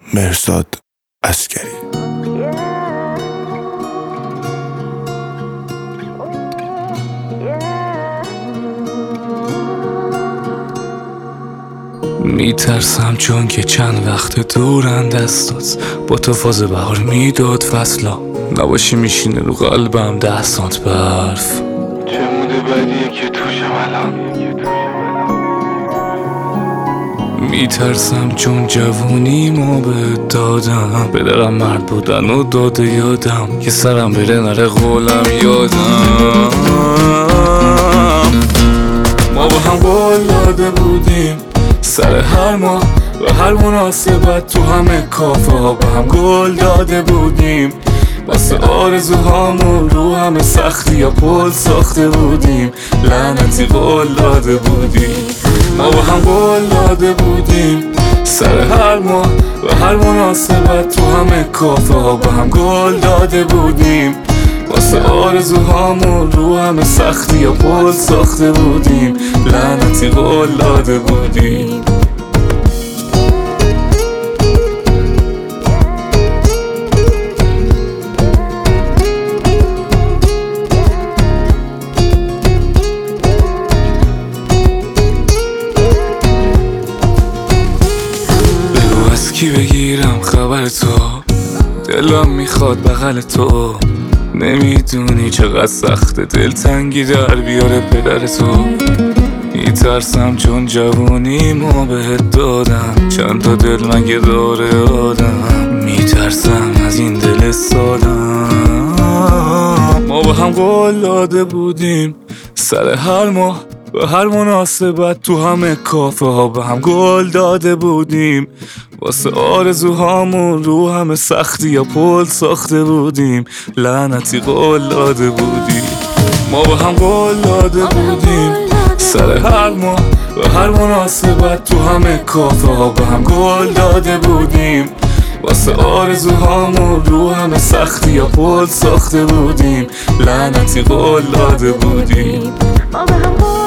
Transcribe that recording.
مرزاد عسکری. میترسم چون که چند وقت دورن دستات با تو فاز بهار میداد فصلا نباشی میشینه رو قلبم 10 سانت برف. چه موده بدیه که توشم الان. میترسم چون جوونیمو به دادم بدرم مرد بودن و داده یادم که سرم بره نره قولم یادم. ما با هم قول داده بودیم سر هر ماه و هر مناسبت تو همه کافه ها با هم گل داده بودیم واسه آرزوهامون رو همه سختی یا پل ساخته بودیم لعنتی قول داده بودیم. ما با هم قول داده بودیم سر هر ماه و هر مناسبت تو همه کافه ها با هم گل داده بودیم واسه آرزوهامون رو همه سختی یا پل ساخته بودیم لعنتی قول داده بودیم. بگو از کی بگیرم خبر تو دلم میخواد بغل تو نمیدونی چقدر سخته دلتنگی در بیاره پدر تو. میترسم چون جوونیمو بهت دادم چند تا دل مگه داره آدم. میترسم از این دل سادم. ما با هم قول داده بودیم سر هر ماه و هر مناسبت تو همه کافه ها با هم گل داده بودیم واسه آرزوهامون رو همه سختی یا پل ساخته بودیم لعنتی قول داده بودیم. ما با هم قول داده بودیم سر هر ماه و هر مناسبت تو همه کافه ها با هم گل داده بودیم واسه آرزوهامون رو همه سختی یا پل ساخته بودیم لعنتی قول داده بودیم. ما به هم